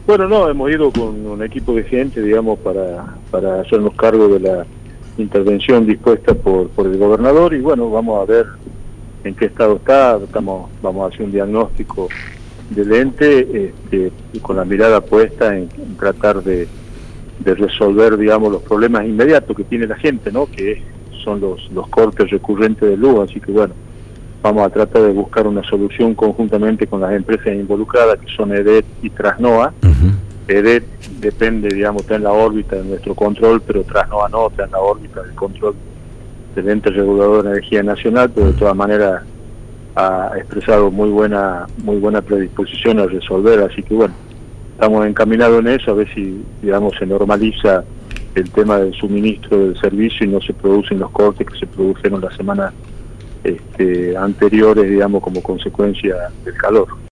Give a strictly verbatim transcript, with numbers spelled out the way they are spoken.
Bueno, no, hemos ido con un equipo de gente, digamos, para, para hacernos cargo de la intervención dispuesta por, por el gobernador y bueno, vamos a ver en qué estado está, estamos, vamos a hacer un diagnóstico del ente este, y con la mirada puesta en, en tratar de, de resolver, digamos, los problemas inmediatos que tiene la gente, ¿no? Que son los, los cortes recurrentes de luz, así que bueno, vamos a tratar de buscar una solución conjuntamente con las empresas involucradas, que son E D E T y Trasnoa. Uh-huh. E D E T depende, digamos, está en la órbita de nuestro control, pero Trasnoa no, está en la órbita del control del ente regulador de energía nacional, pero de todas maneras ha expresado muy buena muy buena predisposición a resolver, así que bueno, estamos encaminados en eso, a ver si, digamos, se normaliza el tema del suministro del servicio y no se producen los cortes que se produjeron la semana este, anteriores, digamos, como consecuencia del calor.